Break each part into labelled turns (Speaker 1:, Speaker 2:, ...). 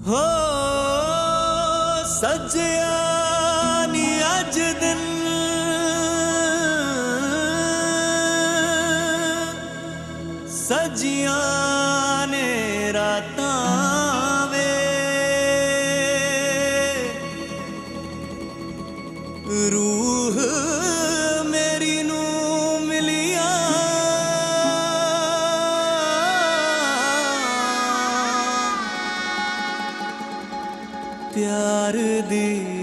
Speaker 1: हो सजिया नी अज दिन सजिया ने रातां वे रूह मेरी नू मिलिया प्यार दी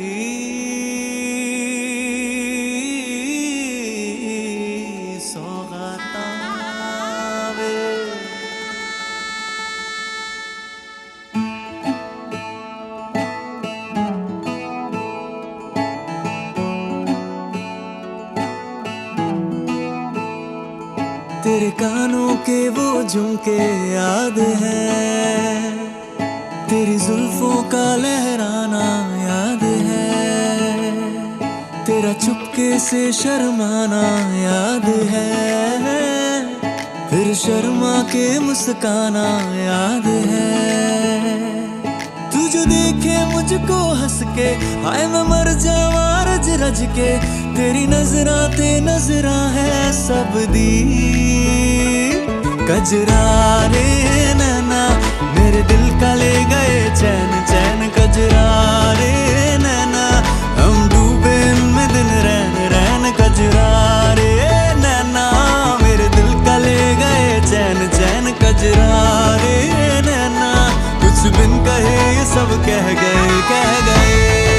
Speaker 1: सौगातां वे। तेरे कानों के वो झुमके याद है, तेरी जुल्फों का लहराना याद है, तेरा चुपके से शर्माना याद है, फिर शर्मा के मुस्काना याद है। तू जो देखे मुझको हंस के हाय मैं मर जावां रज रज के, तेरी नजरा ते नजरा है सब दी। कजरारे नैना मेरे दिल का ले गए चैन चैन, कजरारे नैना हम डूबे इनमें दिन रैन रैन। कजरारे नैना मेरे दिल का ले गए चैन चैन, कजरारे नैना कुछ बिन कहे ये सब कह गए कह गए।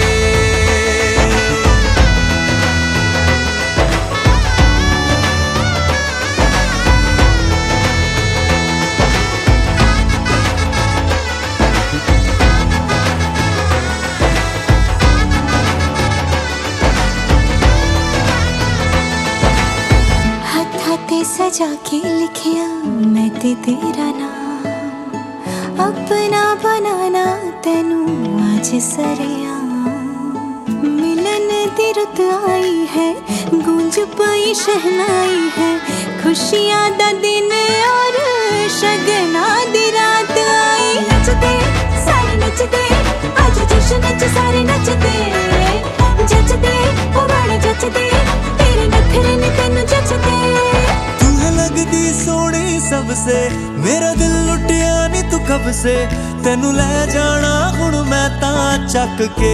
Speaker 2: सजा के लिखिया मैं ते तेरा नाम, अपना बनाना तेनू आज सरिया। मिलन दी रुत आई है, गूंज पाई शहनाई है, खुशियां दा दिन और शगना दी रात आई। नचते सारे नचते आज जश्न च सारे नचते, जचते ओ बड़े जचते तेरे नखरे ने तेनू जचते।
Speaker 1: लगदी सोनी सबसे मेरा दिल लुटिया नी तू कब से, तेनू ले जाना हुण मैं तां चक के।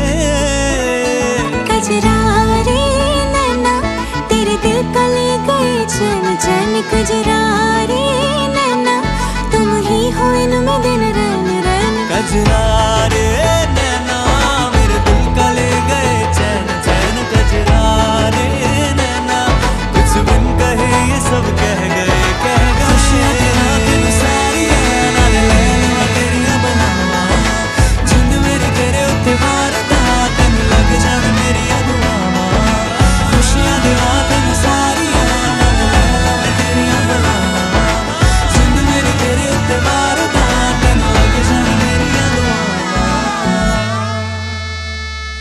Speaker 2: कजरारे नैना तेरे दिल का ले गए चैन चैन, कजरारे नैना तुम ही हो इनमें दिन रैन रैन।
Speaker 1: कजरारे नैना मेरे दिल का ले गए चैन चैन, कजरारे नैना कुछ बिन कहे ये सब कह गए कह गए। खुशियां तेरा दिन सारी नाल लैला तेरियां बनावा, जिंद मेरी तेरे उत्ते मारदा तैनू लग जाण मेरियां दुआवां। खुशियां तेरा दिन सारी नाल लैला तेरियां बनावा, जिंद मेरी तेरे उत्ते मारदा तैनू लग जाण मेरियां दुआवां।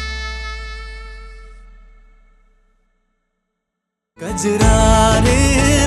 Speaker 1: कजरारे